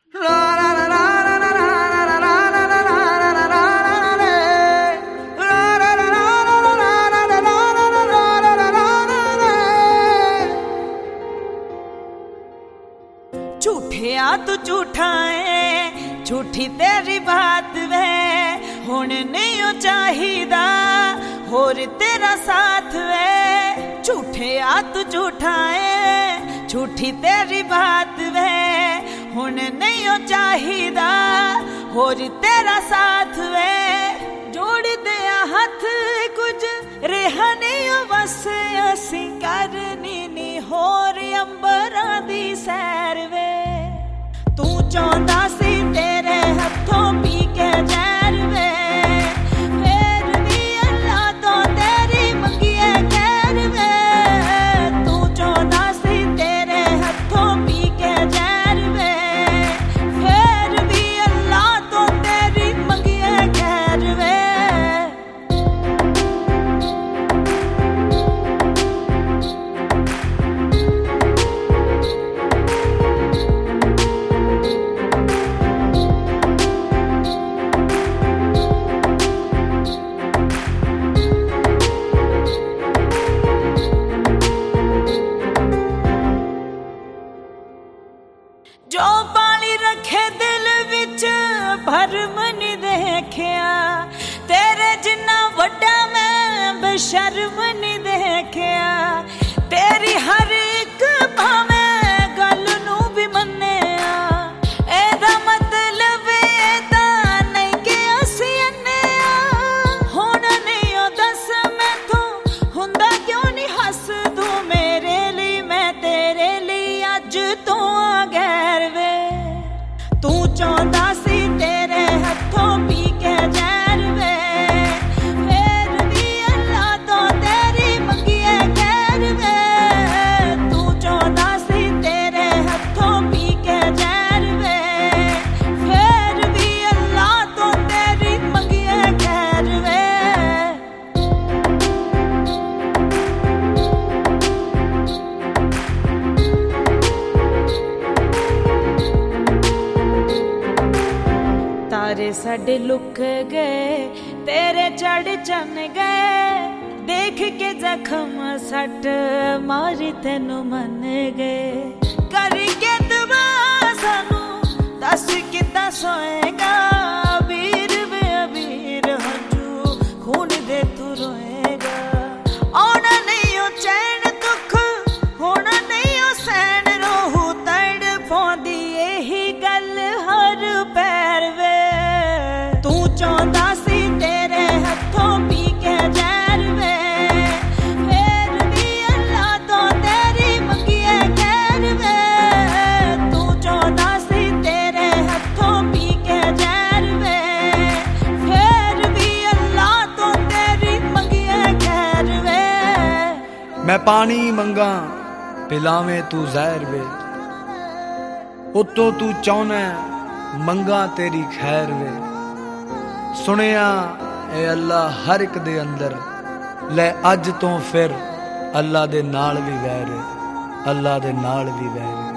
झूठिया तू झूठा है, झूठी तेरी बात वे, हुण नहीं चाहिदा होर तेरा साथ वे। झूठिया तू झूठा है, झूठी तेरी बात वे, हुण नहीं चाहिदा होर तेरा साथ वे। जोड़ दिया हथ कुछ रेहा नहीं बस असी करनी नी होर अंबरां दी सैर वे। तू चाहता सी तेरे हथों पी के जहर वे, फिर भी अल्लाह तो तेरी मंगिए खैर वे। तू चाहता सी तेरे हथों पी के जहर वे, फिर भी अल्लाह तो तेरी मंगिए खैर वे। जो पानी रखे दिल विच भरम नहीं देखिया, तेरे जिन्ना वड्डा मैं बेशर्म नहीं देखिया। तेरी हर एक भावें गल नू भी मन्निया, एदा मतलब एदा नहीं कि असी अन्निया। हुण नहीं ओ दस मैथों हुंदा क्यों नहीं हस तू मेरे लिए, मैं तेरे लिए अज तो गैर वे। तू चाहता सी तेरे हथों पी के जहर वे, फिर भी अल्लाह तो तेरी मंगिए खैर वे। तू चाहता सी तेरे हथों पी के जहर वे, फिर भी अल्लाह तो तेरी मंगिए खैर वे। तारे साडे लुक गए, तेरे चढ़ चन गए, देख के जख्म सट मारी तेनू मन गए। करके दुआ सानू दस किदा सोएगा, अबीर वे अबीर हंजू खून दे तू रोएगा। आना नहीं ओ चैन दुख, होना नहीं ओ सैन, रोहू तड़ पौंदी यही गल हर पैर वे। तू चाहता सी तेरे हथों पी के जहर वे, फिर भी अल्लाह तो तेरी मंगिए खैर वे। तू चाहता सी तेरे हथों पी के जहर वे, फिर भी अल्लाह तो तेरी मंगिए खैर वे। मैं पानी मंगा पिलावे तू जहर वे, उतो तू चाहना मंगा तेरी खैर वे। सुनिया ए अल्लाह हर एक दे अंदर, ले अज तो फिर अल्लाह दे नाल भी वैर, अल्लाह दे नाल भी वैर।